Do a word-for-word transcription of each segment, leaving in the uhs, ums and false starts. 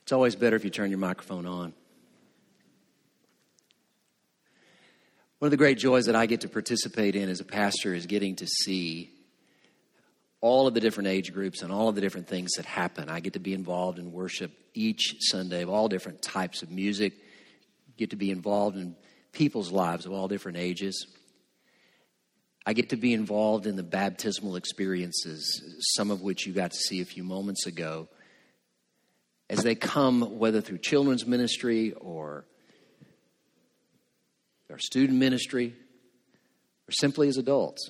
It's always better if you turn your microphone on. One of the great joys that I get to participate in as a pastor is getting to see all of the different age groups and all of the different things that happen. I get to be involved in worship each Sunday of all different types of music, get to be involved in people's lives of all different ages. I get to be involved in the baptismal experiences, some of which you got to see a few moments ago, as they come, whether through children's ministry or our student ministry, or simply as adults.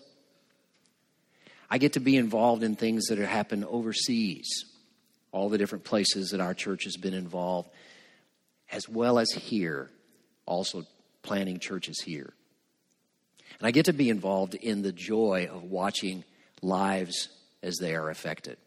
I get to be involved in things that have happened overseas, all the different places that our church has been involved, as well as here, also planning churches here. And I get to be involved in the joy of watching lives as they are affected.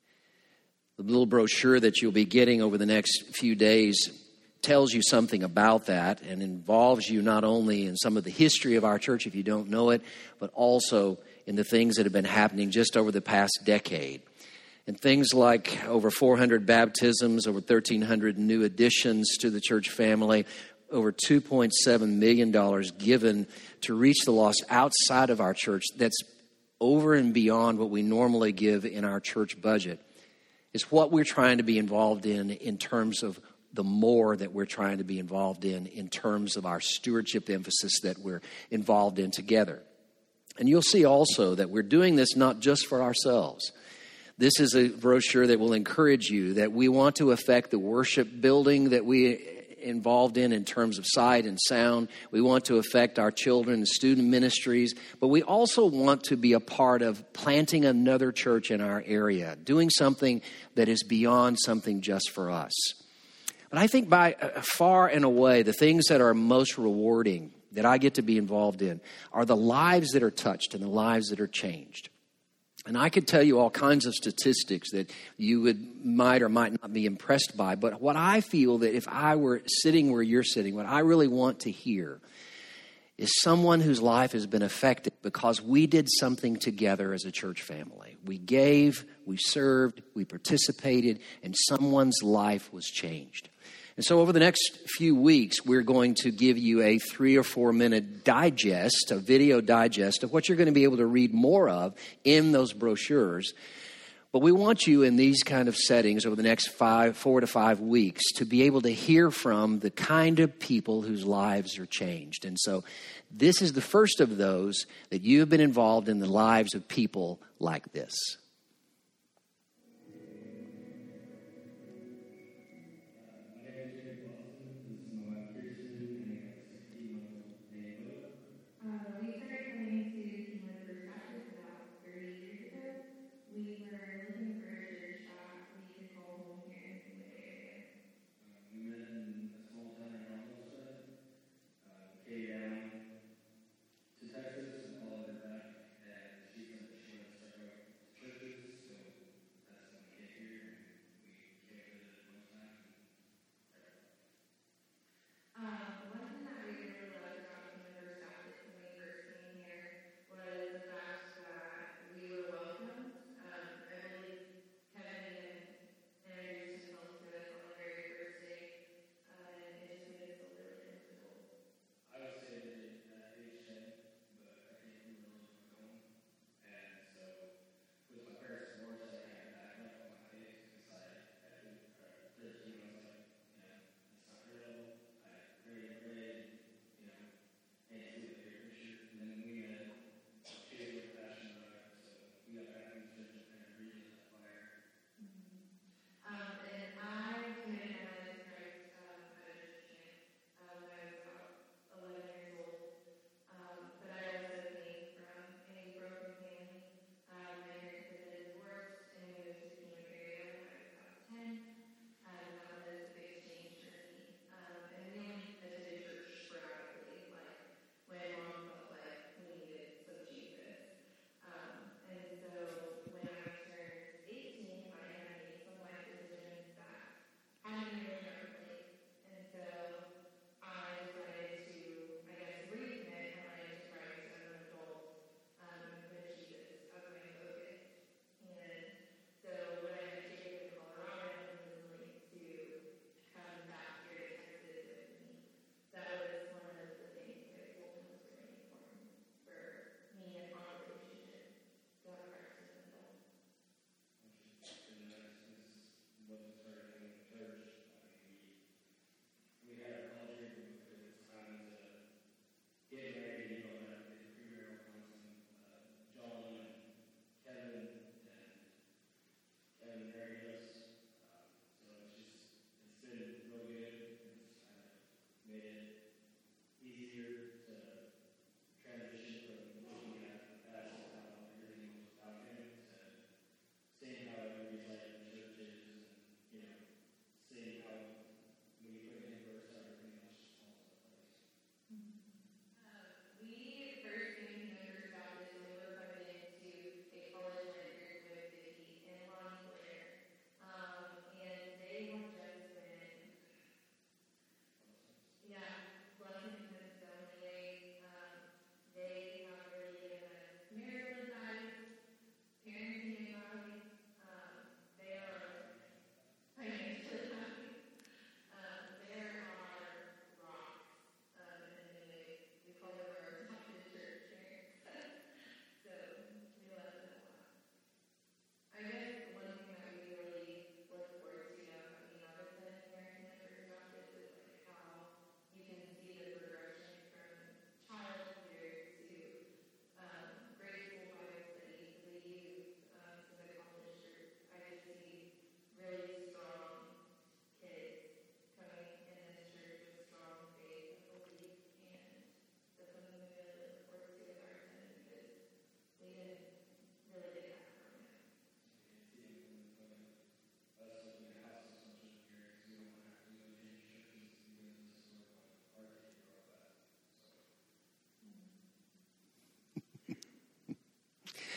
The little brochure that you'll be getting over the next few days tells you something about that and involves you not only in some of the history of our church, if you don't know it, but also in the things that have been happening just over the past decade. And things like over four hundred baptisms, over thirteen hundred new additions to the church family, over two point seven million dollars given to reach the lost outside of our church. That's over and beyond what we normally give in our church budget. It's what we're trying to be involved in in terms of the more that we're trying to be involved in in terms of our stewardship emphasis that we're involved in together. And you'll see also that we're doing this not just for ourselves. This is a brochure that will encourage you that we want to affect the worship building that we involved in in terms of sight and sound. We want to affect our children and student ministries, but we also want to be a part of planting another church in our area, doing something that is beyond something just for us. But I think by uh, far and away, the things that are most rewarding that I get to be involved in are the lives that are touched and the lives that are changed. And I could tell you all kinds of statistics that you would might or might not be impressed by. But what I feel that if I were sitting where you're sitting, what I really want to hear is someone whose life has been affected because we did something together as a church family. We gave, we served, we participated, and someone's life was changed. And so over the next few weeks, we're going to give you a three or four minute digest, a video digest of what you're going to be able to read more of in those brochures. But we want you in these kind of settings over the next five, four to five weeks to be able to hear from the kind of people whose lives are changed. And so this is the first of those that you have been involved in the lives of people like this.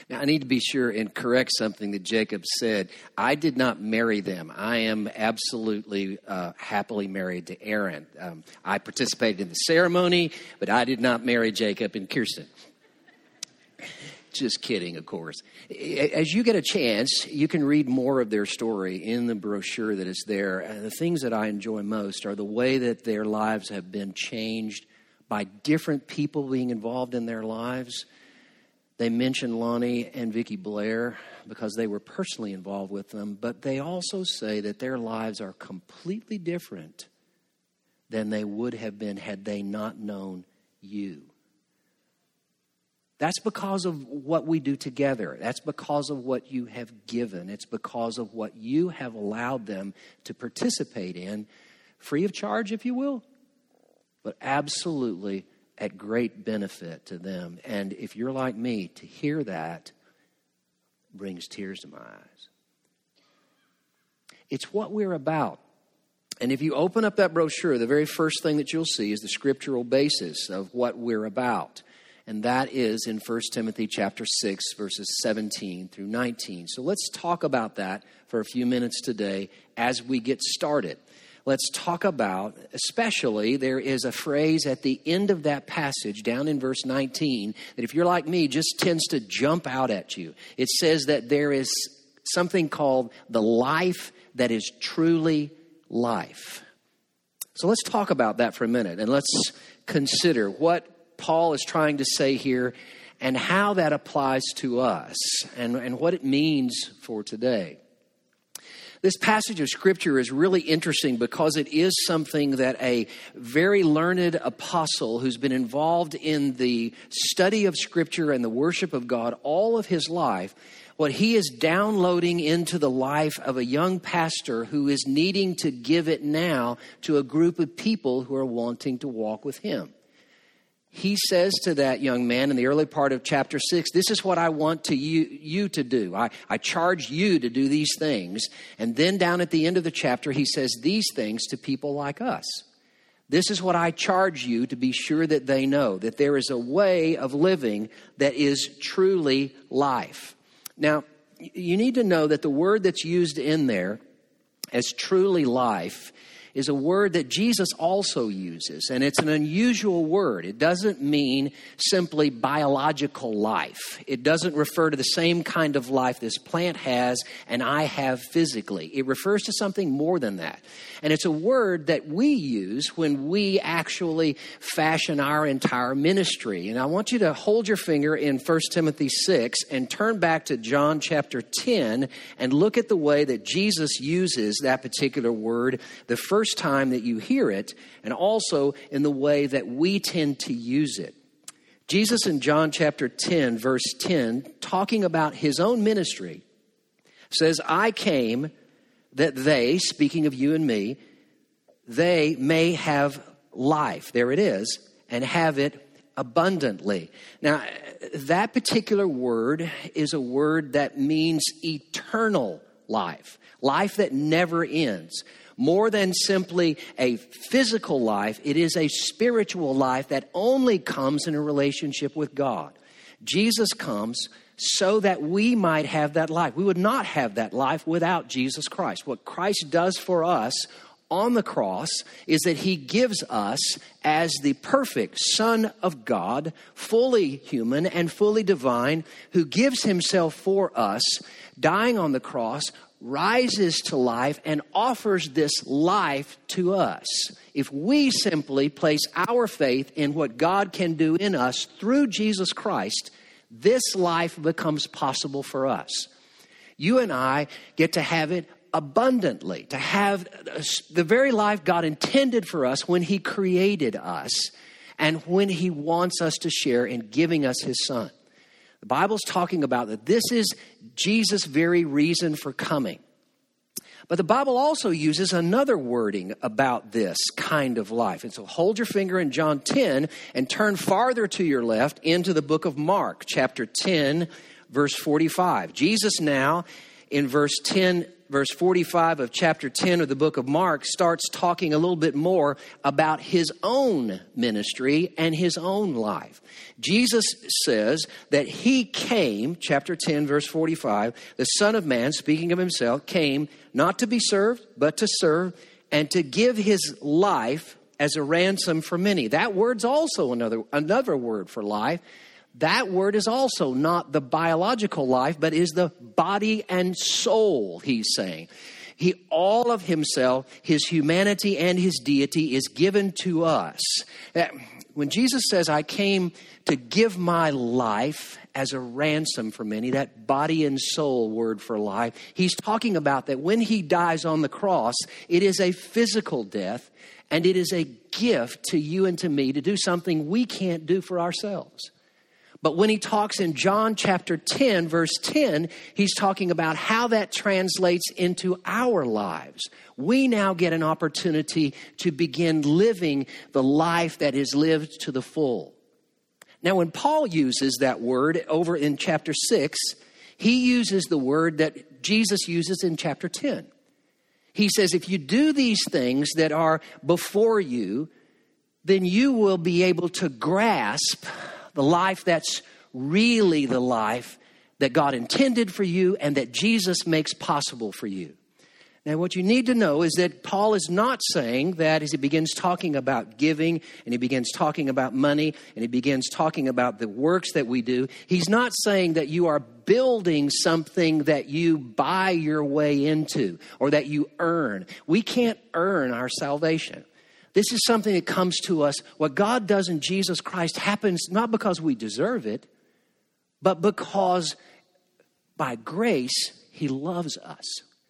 Now, I need to be sure and correct something that Jacob said. I did not marry them. I am absolutely uh, happily married to Aaron. Um, I participated in the ceremony, but I did not marry Jacob and Kirsten. Just kidding, of course. As you get a chance, you can read more of their story in the brochure that is there. And the things that I enjoy most are the way that their lives have been changed by different people being involved in their lives. They mention Lonnie and Vicki Blair because they were personally involved with them, but they also say that their lives are completely different than they would have been had they not known you. That's because of what we do together. That's because of what you have given. It's because of what you have allowed them to participate in, free of charge, if you will, but absolutely at great benefit to them. And if you're like me, to hear that brings tears to my eyes. It's what we're about. And if you open up that brochure, the very first thing that you'll see is the scriptural basis of what we're about. And that is in First Timothy chapter six, verses seventeen through nineteen. So let's talk about that for a few minutes today as we get started. Let's talk about, especially, there is a phrase at the end of that passage down in verse nineteen that if you're like me, just tends to jump out at you. It says that there is something called the life that is truly life. So let's talk about that for a minute and let's consider what Paul is trying to say here and how that applies to us and, and what it means for today. This passage of Scripture is really interesting because it is something that a very learned apostle who's been involved in the study of Scripture and the worship of God all of his life, what he is downloading into the life of a young pastor who is needing to give it now to a group of people who are wanting to walk with him. He says to that young man in the early part of chapter six, this is what I want to you, you to do. I, I charge you to do these things. And then down at the end of the chapter, he says these things to people like us. This is what I charge you to be sure that they know, that there is a way of living that is truly life. Now, you need to know that the word that's used in there as truly life is a word that Jesus also uses, and it's an unusual word. It doesn't mean simply biological life. It doesn't refer to the same kind of life this plant has and I have physically. It refers to something more than that. And it's a word that we use when we actually fashion our entire ministry. And I want you to hold your finger in First Timothy six and turn back to John chapter ten and look at the way that Jesus uses that particular word the first First time that you hear it, and also in the way that we tend to use it. Jesus in John chapter ten, verse ten, talking about his own ministry, says, I came that they, speaking of you and me, they may have life. There it is, and have it abundantly. Now, that particular word is a word that means eternal life, life that never ends. More than simply a physical life, it is a spiritual life that only comes in a relationship with God. Jesus comes so that we might have that life. We would not have that life without Jesus Christ. What Christ does for us on the cross is that he gives us as the perfect Son of God, fully human and fully divine, who gives himself for us, dying on the cross, rises to life and offers this life to us. If we simply place our faith in what God can do in us through Jesus Christ, this life becomes possible for us. You and I get to have it abundantly, to have the very life God intended for us when he created us and when he wants us to share in giving us his Son. The Bible's talking about that this is Jesus' very reason for coming. But the Bible also uses another wording about this kind of life. And so hold your finger in John ten and turn farther to your left into the book of Mark, chapter ten, verse forty-five. Jesus now in verse ten, verse forty-five of chapter ten of the book of Mark, starts talking a little bit more about his own ministry and his own life. Jesus says that he came, chapter ten, verse forty-five, the Son of Man, speaking of himself, came not to be served, but to serve and to give his life as a ransom for many. That word's also another, another word for life. That word is also not the biological life, but is the body and soul, he's saying. He, all of himself, his humanity and his deity is given to us. When Jesus says, I came to give my life as a ransom for many, that body and soul word for life, he's talking about that when he dies on the cross, it is a physical death, and it is a gift to you and to me to do something we can't do for ourselves. But when he talks in John chapter ten, verse ten, he's talking about how that translates into our lives. We now get an opportunity to begin living the life that is lived to the full. Now, when Paul uses that word over in chapter six, he uses the word that Jesus uses in chapter ten. He says, if you do these things that are before you, then you will be able to grasp the life that's really the life that God intended for you and that Jesus makes possible for you. Now, what you need to know is that Paul is not saying that as he begins talking about giving and he begins talking about money and he begins talking about the works that we do, he's not saying that you are building something that you buy your way into or that you earn. We can't earn our salvation. This is something that comes to us. What God does in Jesus Christ happens not because we deserve it, but because by grace, he loves us.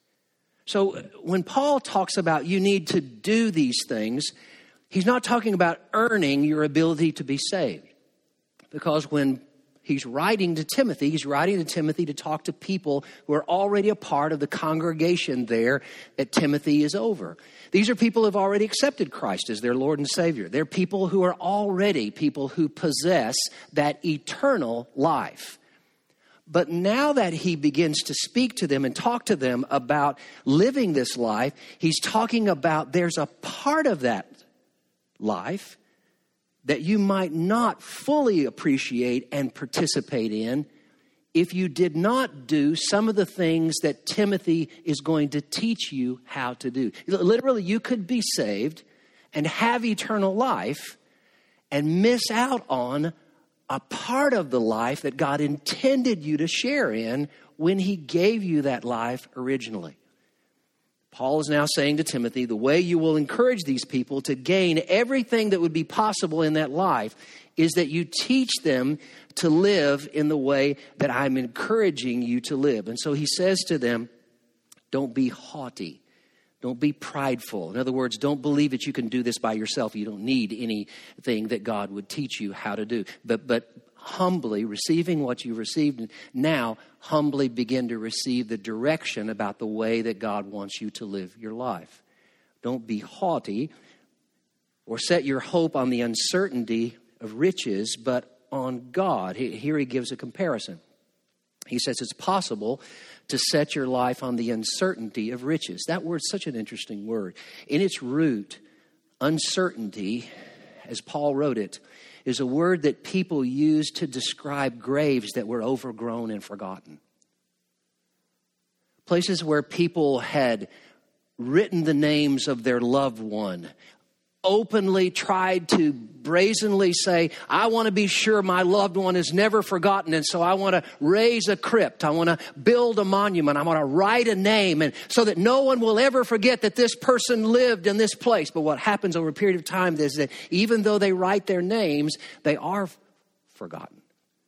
So when Paul talks about you need to do these things, he's not talking about earning your ability to be saved. Because when he's writing to Timothy, he's writing to Timothy to talk to people who are already a part of the congregation there that Timothy is over. These are people who have already accepted Christ as their Lord and Savior. They're people who are already people who possess that eternal life. But now that he begins to speak to them and talk to them about living this life, he's talking about there's a part of that life that you might not fully appreciate and participate in if you did not do some of the things that Timothy is going to teach you how to do. Literally, you could be saved and have eternal life and miss out on a part of the life that God intended you to share in when he gave you that life originally. Paul is now saying to Timothy, the way you will encourage these people to gain everything that would be possible in that life is that you teach them to live in the way that I'm encouraging you to live. And so he says to them, don't be haughty. Don't be prideful. In other words, don't believe that you can do this by yourself. You don't need anything that God would teach you how to do. But but humbly, receiving what you received, now humbly begin to receive the direction about the way that God wants you to live your life. Don't be haughty or set your hope on the uncertainty of riches, but on God. Here he gives a comparison. He says it's possible to set your life on the uncertainty of riches. That word's such an interesting word. In its root, uncertainty, as Paul wrote it, is a word that people use to describe graves that were overgrown and forgotten. Places where people had written the names of their loved one, openly tried to brazenly say, I want to be sure my loved one is never forgotten, and so I want to raise a crypt. I want to build a monument. I want to write a name, and so that no one will ever forget that this person lived in this place. But what happens over a period of time is that even though they write their names, they are forgotten.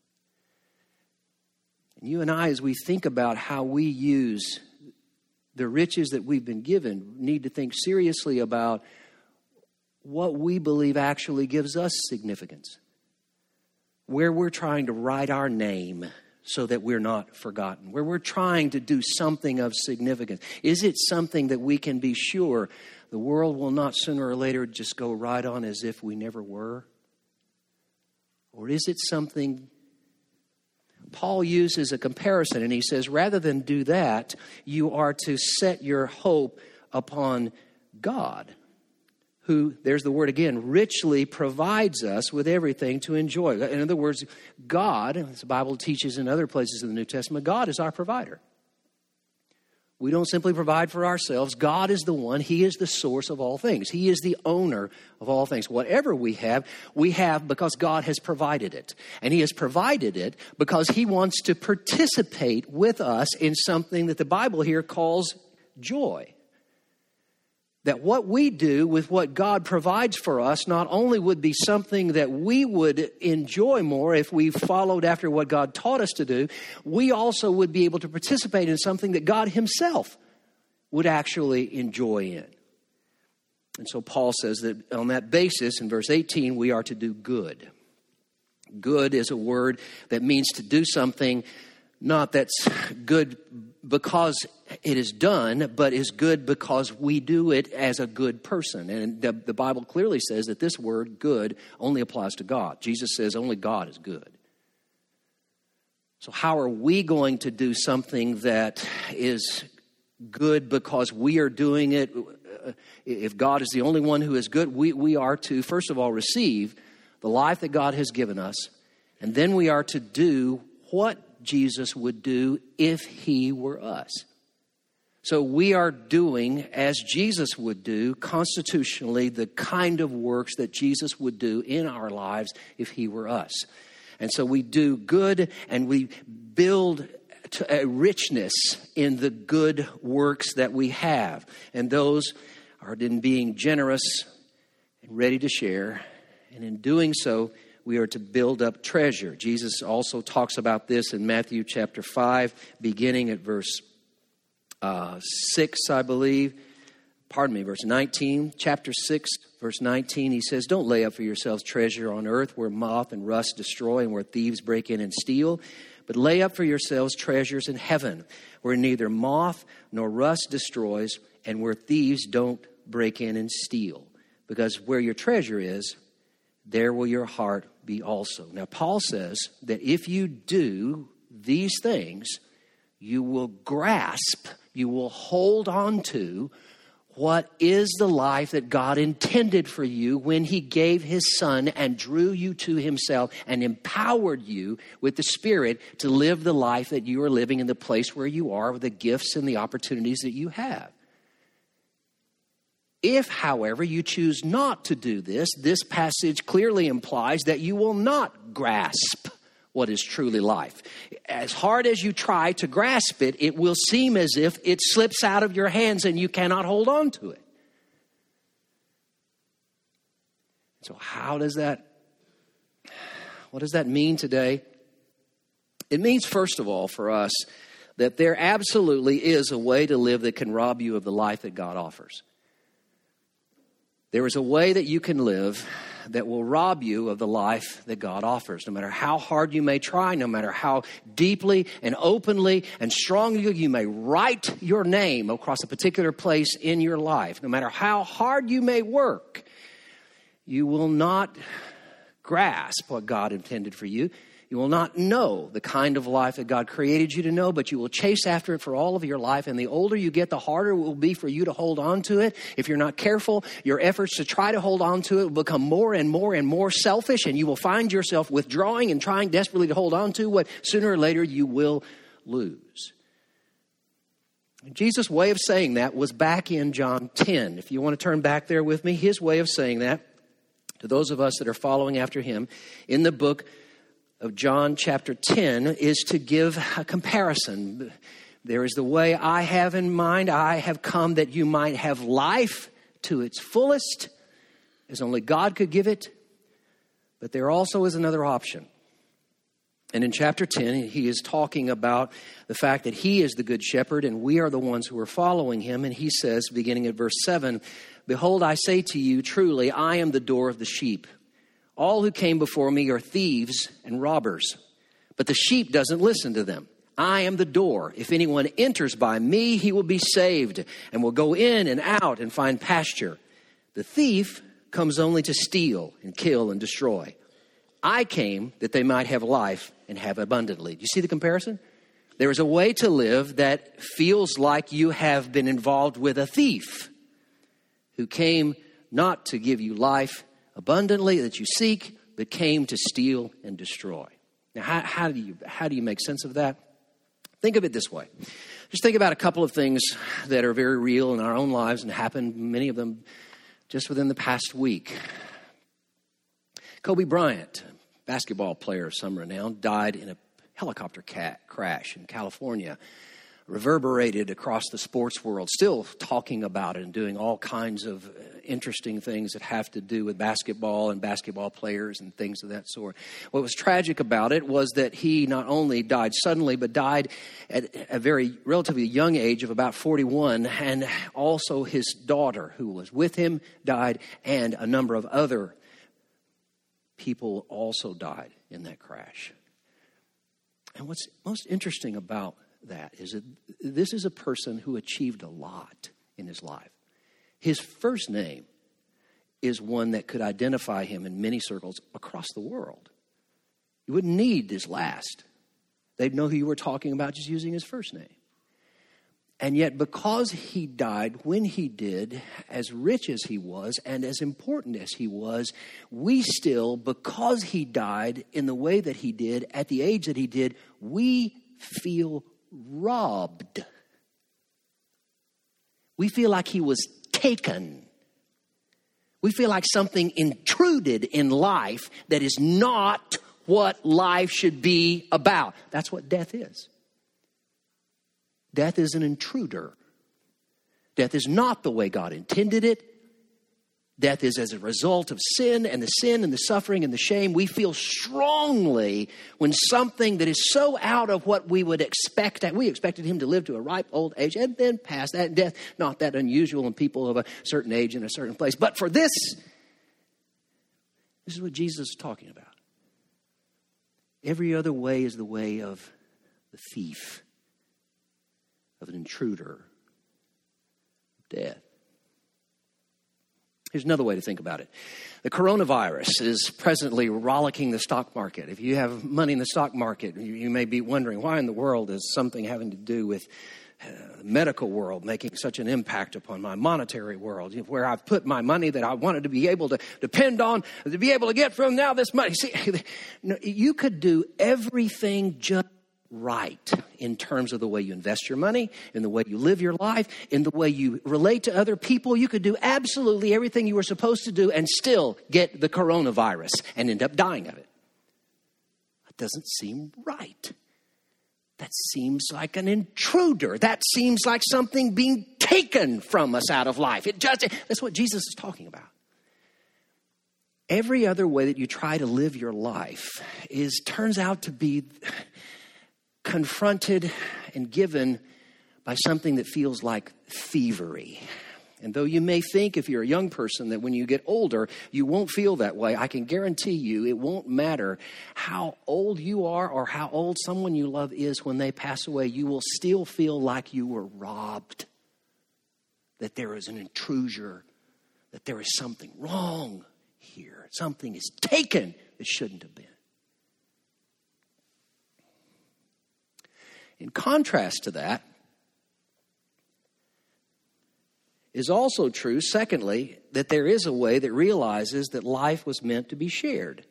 And you and I, as we think about how we use the riches that we've been given, need to think seriously about what we believe actually gives us significance. Where we're trying to write our name so that we're not forgotten. Where we're trying to do something of significance. Is it something that we can be sure the world will not sooner or later just go right on as if we never were? Or is it something Paul uses a comparison, and he says, rather than do that, you are to set your hope upon God, who, there's the word again, richly provides us with everything to enjoy. In other words, God, as the Bible teaches in other places in the New Testament, God is our provider. We don't simply provide for ourselves. God is the one. He is the source of all things. He is the owner of all things. Whatever we have, we have because God has provided it. And He has provided it because He wants to participate with us in something that the Bible here calls joy. That what we do with what God provides for us not only would be something that we would enjoy more if we followed after what God taught us to do, we also would be able to participate in something that God Himself would actually enjoy in. And so Paul says that on that basis, in verse eighteen, we are to do good. Good is a word that means to do something not that's good because it is done, but is good because we do it as a good person. And the, the Bible clearly says that this word, good, only applies to God. Jesus says only God is good. So how are we going to do something that is good because we are doing it? If God is the only one who is good, we, we are to, first of all, receive the life that God has given us. And then we are to do what Jesus would do if He were us. So we are doing, as Jesus would do, constitutionally, the kind of works that Jesus would do in our lives if He were us. And so we do good, and we build to a richness in the good works that we have. And those are in being generous and ready to share. And in doing so, we are to build up treasure. Jesus also talks about this in Matthew chapter five, beginning at verse uh, six, I believe. Pardon me, verse nineteen. Chapter six, verse nineteen, He says, "Don't lay up for yourselves treasure on earth where moth and rust destroy and where thieves break in and steal. But lay up for yourselves treasures in heaven where neither moth nor rust destroys and where thieves don't break in and steal. Because where your treasure is, there will your heart be also." Now, Paul says that if you do these things, you will grasp, you will hold on to what is the life that God intended for you when He gave His Son and drew you to Himself and empowered you with the Spirit to live the life that you are living in the place where you are with the gifts and the opportunities that you have. If, however, you choose not to do this, this passage clearly implies that you will not grasp what is truly life. As hard as you try to grasp it, it will seem as if it slips out of your hands and you cannot hold on to it. So how does that, what does that mean today? It means, first of all, for us, that there absolutely is a way to live that can rob you of the life that God offers. There is a way that you can live that will rob you of the life that God offers. No matter how hard you may try, no matter how deeply and openly and strongly you may write your name across a particular place in your life, no matter how hard you may work, you will not grasp what God intended for you. You will not know the kind of life that God created you to know, but you will chase after it for all of your life. And the older you get, the harder it will be for you to hold on to it. If you're not careful, your efforts to try to hold on to it will become more and more and more selfish, and you will find yourself withdrawing and trying desperately to hold on to what sooner or later you will lose. Jesus' way of saying that was back in John ten. If you want to turn back there with me, His way of saying that, to those of us that are following after Him, in the book of John chapter ten, is to give a comparison. There is the way I have in mind. I have come that you might have life to its fullest, as only God could give it. But there also is another option. And in chapter ten, He is talking about the fact that He is the good shepherd and we are the ones who are following Him. And He says, beginning at verse seven, "Behold, I say to you, truly, I am the door of the sheep. All who came before me are thieves and robbers, but the sheep doesn't listen to them. I am the door. If anyone enters by me, he will be saved and will go in and out and find pasture. The thief comes only to steal and kill and destroy. I came that they might have life and have abundantly. Do you see the comparison? There is a way to live that feels like you have been involved with a thief who came not to give you life abundantly that you seek, but came to steal and destroy. Now, how, how do you how do you make sense of that? Think of it this way. Just think about a couple of things that are very real in our own lives and happened, many of them just within the past week. Kobe Bryant, basketball player of some renown, died in a helicopter cat crash in California, reverberated across the sports world, still talking about it and doing all kinds of interesting things that have to do with basketball and basketball players and things of that sort. What was tragic about it was that he not only died suddenly, but died at a very relatively young age of about forty-one, and also his daughter who was with him died, and a number of other people also died in that crash. And what's most interesting about that is that this is a person who achieved a lot in his life. His first name is one that could identify him in many circles across the world. You wouldn't need his last. They'd know who you were talking about just using his first name. And yet, because he died when he did, as rich as he was and as important as he was, we still, because he died in the way that he did, at the age that he did, we feel robbed. We feel like he was taken. We feel like something intruded in life that is not what life should be about. That's what death is. Death is an intruder. Death is not the way God intended it. Death is as a result of sin, and the sin and the suffering and the shame. We feel strongly when something that is so out of what we would expect. We expected him to live to a ripe old age and then pass that. Death, not that unusual in people of a certain age in a certain place. But for this, this is what Jesus is talking about. Every other way is the way of the thief, of an intruder, death. Here's another way to think about it. The coronavirus is presently rollicking the stock market. If you have money in the stock market, you, you may be wondering, why in the world is something having to do with uh, the medical world making such an impact upon my monetary world, where I've put my money that I wanted to be able to depend on, to be able to get from now this money. See, you could do everything just right in terms of the way you invest your money, in the way you live your life, in the way you relate to other people. You could do absolutely everything you were supposed to do and still get the coronavirus and end up dying of it. That doesn't seem right. That seems like an intruder. That seems like something being taken from us out of life. It just, that's what Jesus is talking about. Every other way that you try to live your life is turns out to be confronted and given by something that feels like thievery. And though you may think, if you're a young person, that when you get older, you won't feel that way, I can guarantee you it won't matter how old you are or how old someone you love is when they pass away. You will still feel like you were robbed, that there is an intruder, that there is something wrong here. Something is taken that shouldn't have been. In contrast to that, is also true, secondly, that there is a way that realizes that life was meant to be shared.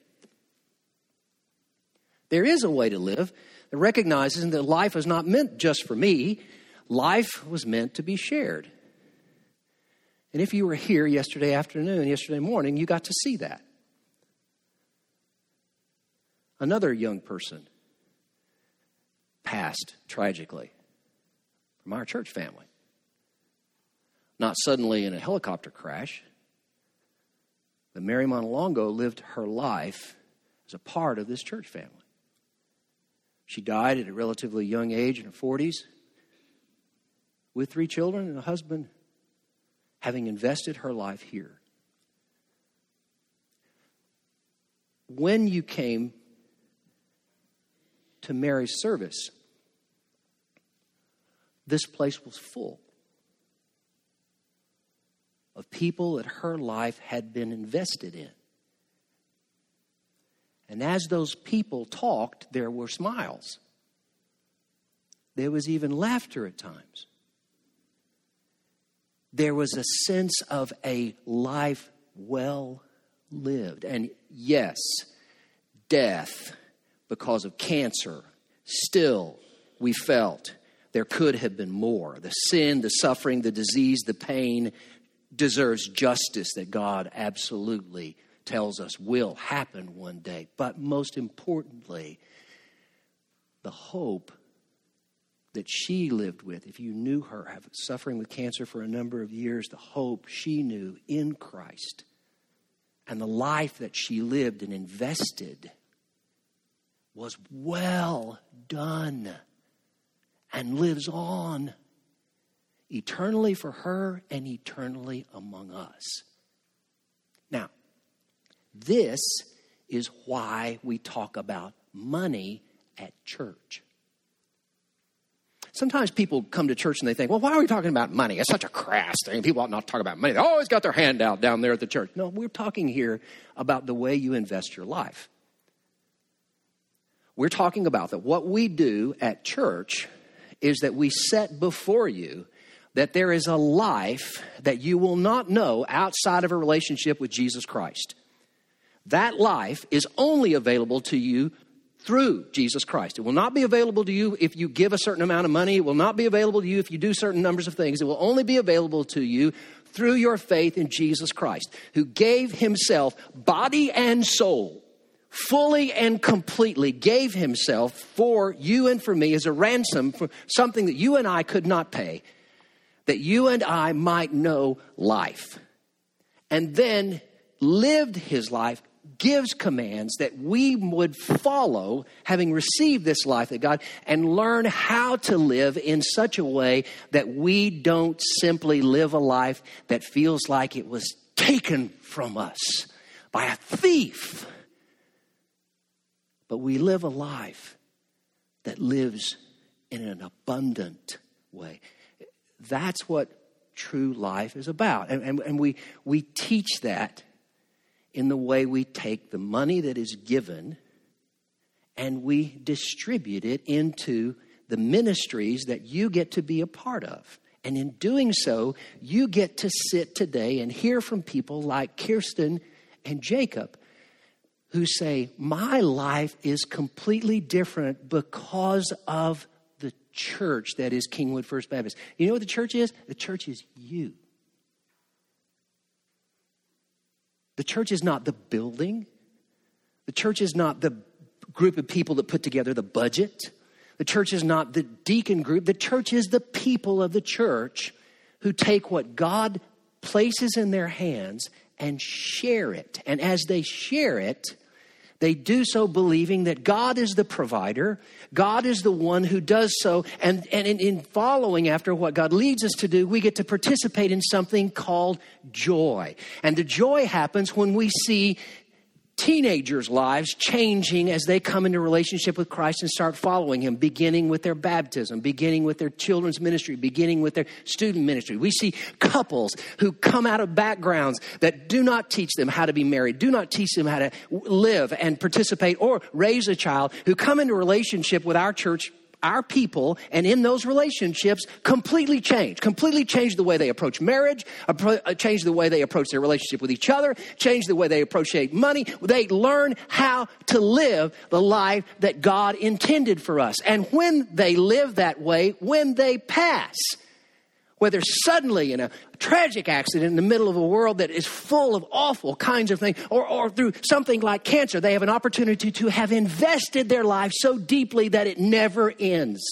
There is a way to live that recognizes that life is not meant just for me. Life was meant to be shared. And if you were here yesterday afternoon, yesterday morning, you got to see that. Another young person passed tragically from our church family. Not suddenly in a helicopter crash, but Mary Montalongo lived her life as a part of this church family. She died at a relatively young age in her forties with three children and a husband, having invested her life here. When you came to Mary's service, this place was full of people that her life had been invested in. And as those people talked, there were smiles. There was even laughter at times. There was a sense of a life well lived. And yes, death because of cancer, still we felt there could have been more. The sin, the suffering, the disease, the pain deserves justice that God absolutely tells us will happen one day. But most importantly, the hope that she lived with, if you knew her, suffering with cancer for a number of years, the hope she knew in Christ and the life that she lived and invested was well done and lives on eternally for her and eternally among us. Now, this is why we talk about money at church. Sometimes people come to church and they think, well, why are we talking about money? It's such a crass thing. People ought not to talk about money. They always got their hand out down there at the church. No, we're talking here about the way you invest your life. We're talking about that what we do at church is that we set before you that there is a life that you will not know outside of a relationship with Jesus Christ. That life is only available to you through Jesus Christ. It will not be available to you if you give a certain amount of money. It will not be available to you if you do certain numbers of things. It will only be available to you through your faith in Jesus Christ, who gave himself, body and soul, fully and completely gave himself for you and for me as a ransom for something that you and I could not pay, that you and I might know life. And then lived his life, gives commands that we would follow, having received this life that God, and learn how to live in such a way that we don't simply live a life that feels like it was taken from us by a thief. But we live a life that lives in an abundant way. That's what true life is about. And, and, and we, we teach that in the way we take the money that is given and we distribute it into the ministries that you get to be a part of. And in doing so, you get to sit today and hear from people like Kirsten and Jacob who say, my life is completely different because of the church that is Kingwood First Baptist. You know what the church is? The church is you. The church is not the building. The church is not the group of people that put together the budget. The church is not the deacon group. The church is the people of the church who take what God places in their hands and share it. And as they share it, they do so believing that God is the provider. God is the one who does so. And, and in, in following after what God leads us to do, we get to participate in something called joy. And the joy happens when we see teenagers' lives changing as they come into relationship with Christ and start following him, beginning with their baptism, beginning with their children's ministry, beginning with their student ministry. We see couples who come out of backgrounds that do not teach them how to be married, do not teach them how to live and participate or raise a child, who come into relationship with our church, our people, and in those relationships completely change, completely change the way they approach marriage, change the way they approach their relationship with each other, change the way they approach money. They learn how to live the life that God intended for us. And when they live that way, when they pass, whether suddenly in a tragic accident in the middle of a world that is full of awful kinds of things, or, or through something like cancer, they have an opportunity to have invested their life so deeply that it never ends.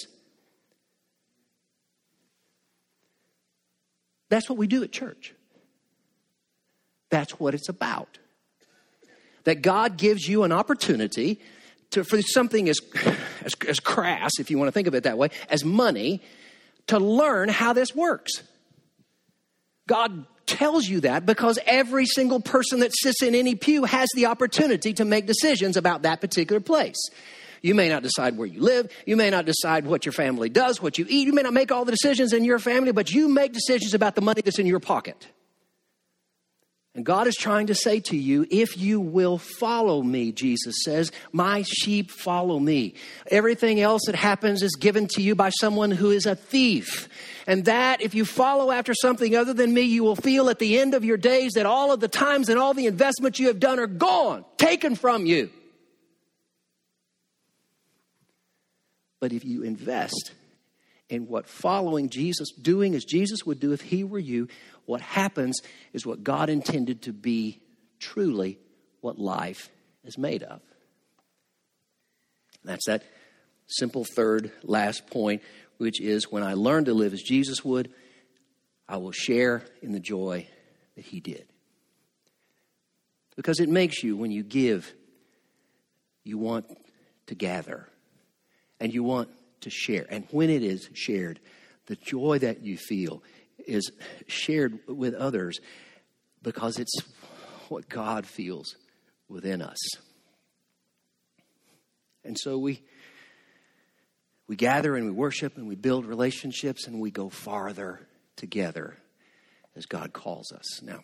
That's what we do at church. That's what it's about. That God gives you an opportunity to, for something as, as, as crass, if you want to think of it that way, as money, to learn how this works. God tells you that because every single person that sits in any pew has the opportunity to make decisions about that particular place. You may not decide where you live. You may not decide what your family does, what you eat. You may not make all the decisions in your family, but you make decisions about the money that's in your pocket. And God is trying to say to you, if you will follow me, Jesus says, my sheep follow me. Everything else that happens is given to you by someone who is a thief. And that if you follow after something other than me, you will feel at the end of your days that all of the times and all the investments you have done are gone, taken from you. But if you invest in what following Jesus, doing as Jesus would do if he were you, what happens is what God intended to be truly what life is made of. And that's that simple third last point, which is when I learn to live as Jesus would, I will share in the joy that he did. Because it makes you, when you give, you want to gather and you want to share. And when it is shared, the joy that you feel is shared with others because it's what God feels within us. And so we we gather and we worship and we build relationships and we go farther together as God calls us. Now,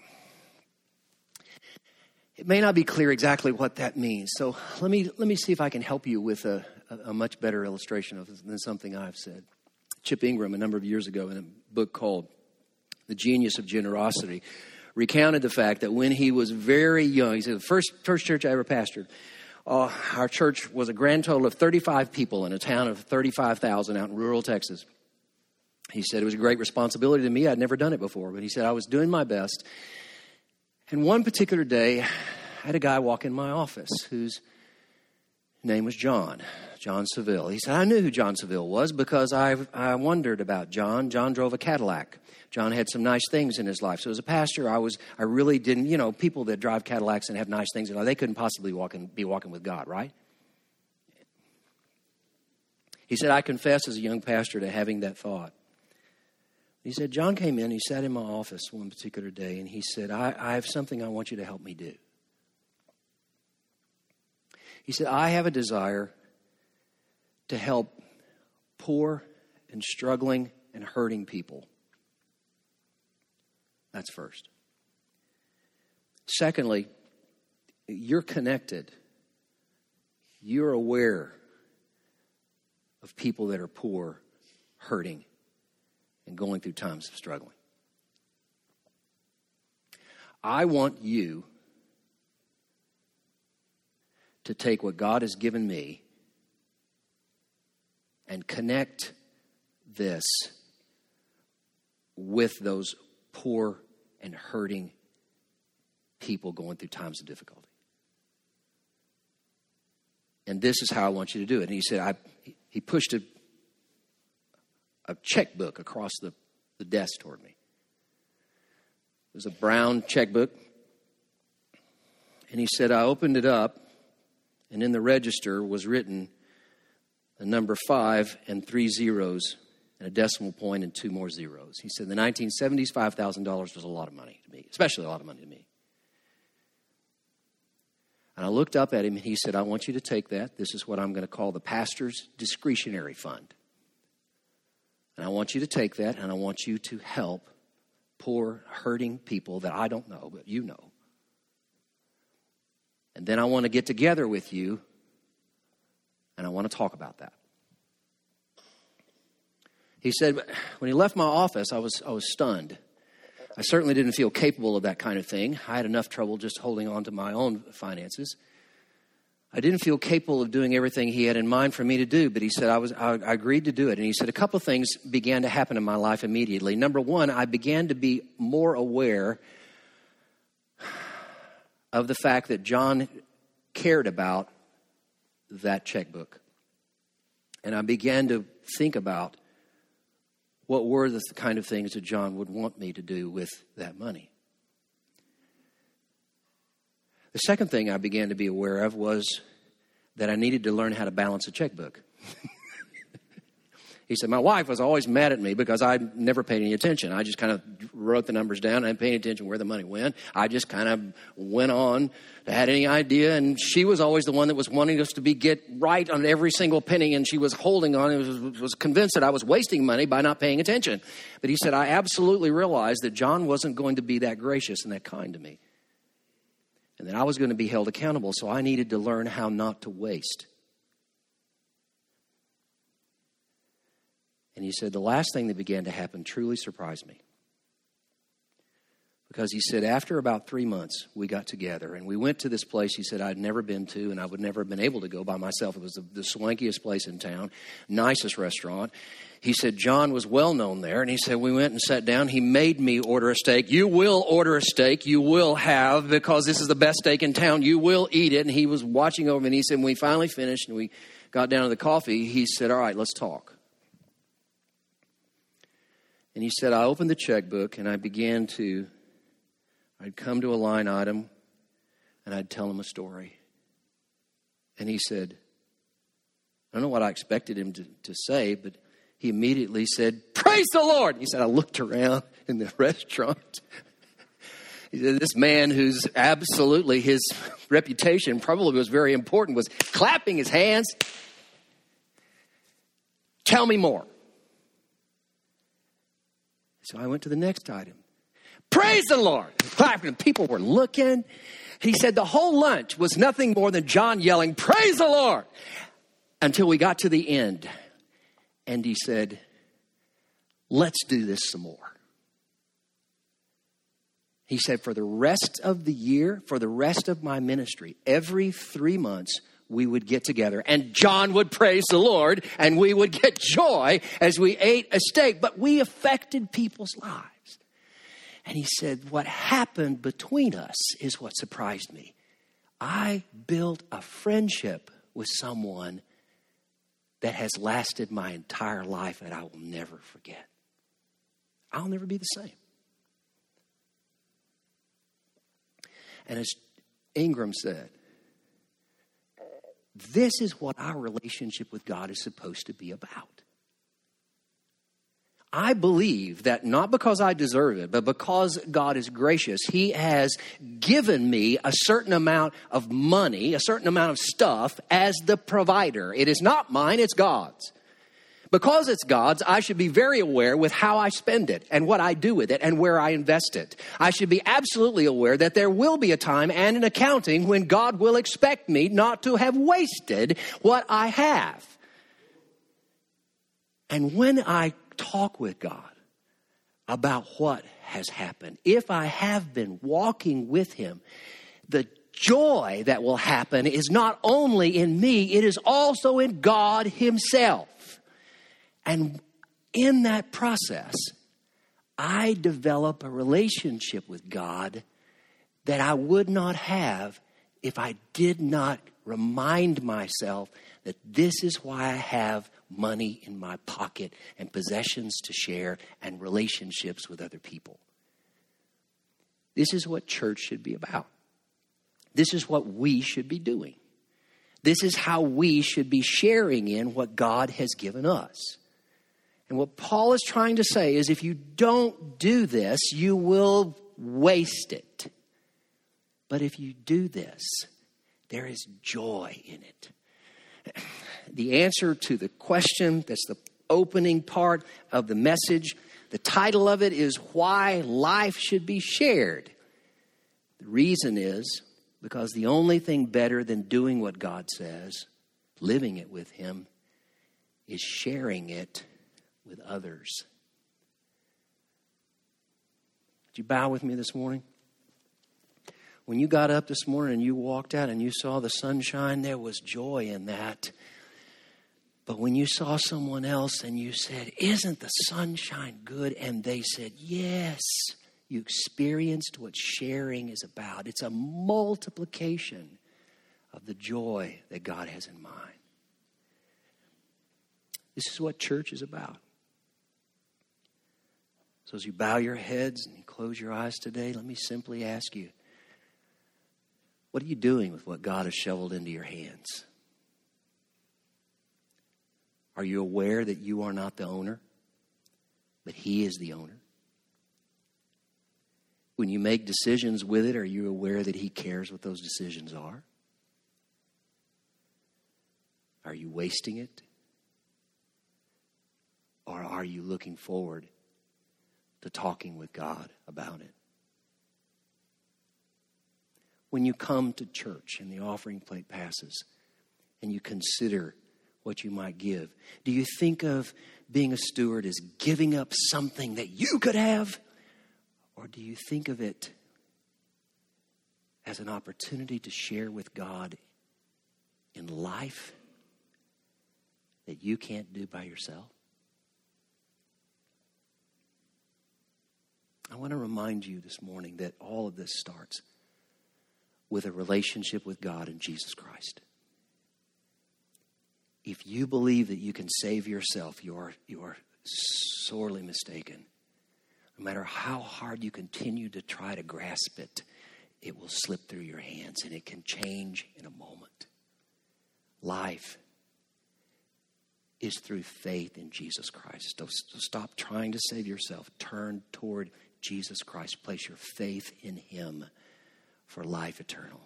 it may not be clear exactly what that means. So let me let me see if I can help you with a, a, a much better illustration of than something I've said. Chip Ingram, a number of years ago, in a book called The Genius of Generosity, recounted the fact that when he was very young, he said, the first, first church I ever pastored, uh, our church was a grand total of thirty-five people in a town of thirty-five thousand out in rural Texas. He said it was a great responsibility to me. I'd never done it before, but he said I was doing my best. And one particular day, I had a guy walk in my office whose name was John, John Seville. He said, I knew who John Seville was because I I wondered about John. John drove a Cadillac. John had some nice things in his life. So as a pastor, I was I really didn't, you know, people that drive Cadillacs and have nice things in life, they couldn't possibly walk in, be walking with God, right? He said, I confess as a young pastor to having that thought. He said, John came in, he sat in my office one particular day, and he said, I, I have something I want you to help me do. He said, I have a desire to help poor and struggling and hurting people. That's first. Secondly, you're connected. You're aware of people that are poor, hurting, and going through times of struggling. I want you to take what God has given me and connect this with those poor and hurting people going through times of difficulty. And this is how I want you to do it. And he said, I, he pushed a, a checkbook across the, the desk toward me. It was a brown checkbook. And he said, I opened it up, and in the register was written a number five and three zeros and a decimal point and two more zeros. He said, in the nineteen seventies, five thousand dollars was a lot of money to me, especially a lot of money to me. And I looked up at him, and he said, I want you to take that. This is what I'm going to call the pastor's discretionary fund. And I want you to take that, and I want you to help poor, hurting people that I don't know, but you know. And then I want to get together with you, and I want to talk about that. He said, when he left my office, I was I was stunned. I certainly didn't feel capable of that kind of thing. I had enough trouble just holding on to my own finances. I didn't feel capable of doing everything he had in mind for me to do, but he said I was I, I agreed to do it. And he said a couple of things began to happen in my life immediately. Number one, I began to be more aware of the fact that John cared about that checkbook. And I began to think about what were the kind of things that John would want me to do with that money. The second thing I began to be aware of was that I needed to learn how to balance a checkbook. He said, my wife was always mad at me because I never paid any attention. I just kind of wrote the numbers down. I didn't pay any attention where the money went. I just kind of went on to had any idea. And she was always the one that was wanting us to be get right on every single penny. And she was holding on and was, was convinced that I was wasting money by not paying attention. But he said, I absolutely realized that John wasn't going to be that gracious and that kind to me. And that I was going to be held accountable, so I needed to learn how not to waste. And he said, the last thing that began to happen truly surprised me. Because he said, after about three months, we got together and we went to this place he said I'd never been to and I would never have been able to go by myself. It was the, the swankiest place in town, nicest restaurant. He said, John was well known there. And he said, we went and sat down. He made me order a steak. You will order a steak. You will have, because this is the best steak in town. You will eat it. And he was watching over me. And he said, when we finally finished and we got down to the coffee, he said, all right, let's talk. And he said, I opened the checkbook and I began to, I'd come to a line item and I'd tell him a story. And he said, I don't know what I expected him to, to say, but he immediately said, praise the Lord. He said, I looked around in the restaurant. He said, this man who's absolutely, his reputation probably was very important, was clapping his hands. Tell me more. So I went to the next item. Praise the Lord. Clapping. People were looking. He said the whole lunch was nothing more than John yelling, praise the Lord, until we got to the end. And he said, let's do this some more. He said, for the rest of the year, for the rest of my ministry, every three months, we would get together and John would praise the Lord and we would get joy as we ate a steak, but we affected people's lives. And he said, what happened between us is what surprised me. I built a friendship with someone that has lasted my entire life and I will never forget. I'll never be the same. And as Ingram said, this is what our relationship with God is supposed to be about. I believe that not because I deserve it, but because God is gracious, He has given me a certain amount of money, a certain amount of stuff as the provider. It is not mine, it's God's. Because it's God's, I should be very aware with how I spend it and what I do with it and where I invest it. I should be absolutely aware that there will be a time and an accounting when God will expect me not to have wasted what I have. And when I talk with God about what has happened, if I have been walking with Him, the joy that will happen is not only in me, it is also in God Himself. And in that process, I develop a relationship with God that I would not have if I did not remind myself that this is why I have money in my pocket and possessions to share and relationships with other people. This is what church should be about. This is what we should be doing. This is how we should be sharing in what God has given us. And what Paul is trying to say is if you don't do this, you will waste it. But if you do this, there is joy in it. The answer to the question, that's the opening part of the message, the title of it is Why Life Should Be Shared. The reason is because the only thing better than doing what God says, living it with Him, is sharing it with others. Would you bow with me this morning? When you got up this morning and you walked out and you saw the sunshine, there was joy in that. But when you saw someone else and you said, isn't the sunshine good? And they said, yes, you experienced what sharing is about. It's a multiplication of the joy that God has in mind. This is what church is about. So as you bow your heads and you close your eyes today, let me simply ask you, what are you doing with what God has shoveled into your hands? Are you aware that you are not the owner, but He is the owner? When you make decisions with it, are you aware that He cares what those decisions are? Are you wasting it? Or are you looking forward to talking with God about it? when you come to church and the offering plate passes and you consider what you might give? Do you think of being a steward as giving up something that you could have? Or do you think of it as an opportunity to share with God in life that you can't do by yourself? I want to remind you this morning that all of this starts with a relationship with God and Jesus Christ. If you believe that you can save yourself, you are, you are sorely mistaken. No matter how hard you continue to try to grasp it, it will slip through your hands and it can change in a moment. Life is through faith in Jesus Christ. So stop trying to save yourself. Turn toward Jesus Christ. Place your faith in him for life eternal.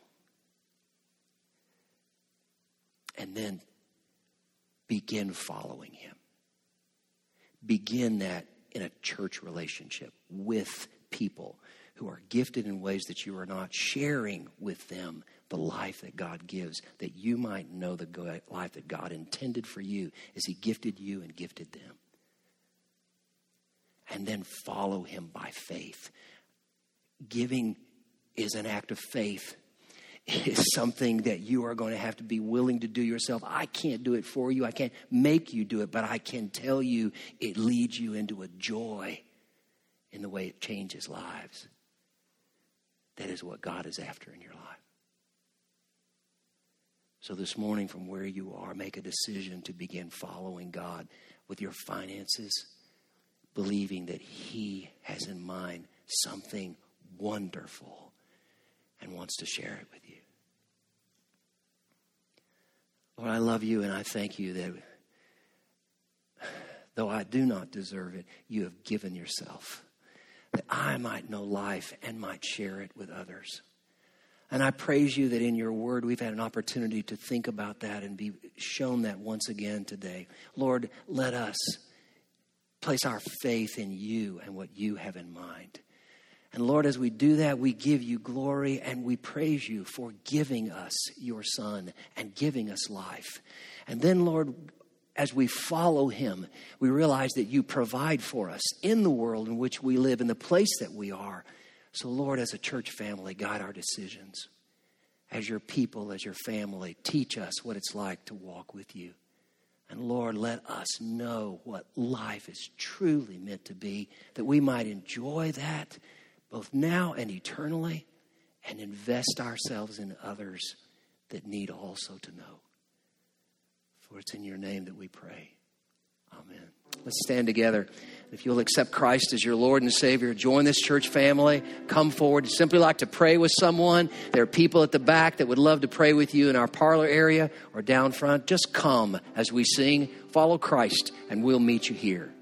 And then begin following him. Begin that in a church relationship with people who are gifted in ways that you are not, sharing with them the life that God gives, that you might know the life that God intended for you as he gifted you and gifted them. And then follow him by faith. Giving is an act of faith. It is something that you are going to have to be willing to do yourself. I can't do it for you. I can't make you do it, but I can tell you it leads you into a joy in the way it changes lives. That is what God is after in your life. So this morning, from where you are, make a decision to begin following God with your finances, believing that he has in mind something wonderful and wants to share it with you. Lord, I love you and I thank you that though I do not deserve it, you have given yourself that I might know life and might share it with others. And I praise you that in your word we've had an opportunity to think about that and be shown that once again today. Lord, let us place our faith in you and what you have in mind. And Lord, as we do that, we give you glory and we praise you for giving us your Son and giving us life. And then, Lord, as we follow him, we realize that you provide for us in the world in which we live, in the place that we are. So, Lord, as a church family, guide our decisions. As your people, as your family, teach us what it's like to walk with you. And Lord, let us know what life is truly meant to be, that we might enjoy that both now and eternally, and invest ourselves in others that need also to know. For it's in your name that we pray. Amen. Let's stand together. If you'll accept Christ as your Lord and Savior, join this church family. Come forward. You'd simply like to pray with someone. There are people at the back that would love to pray with you in our parlor area or down front. Just come as we sing, follow Christ, and we'll meet you here.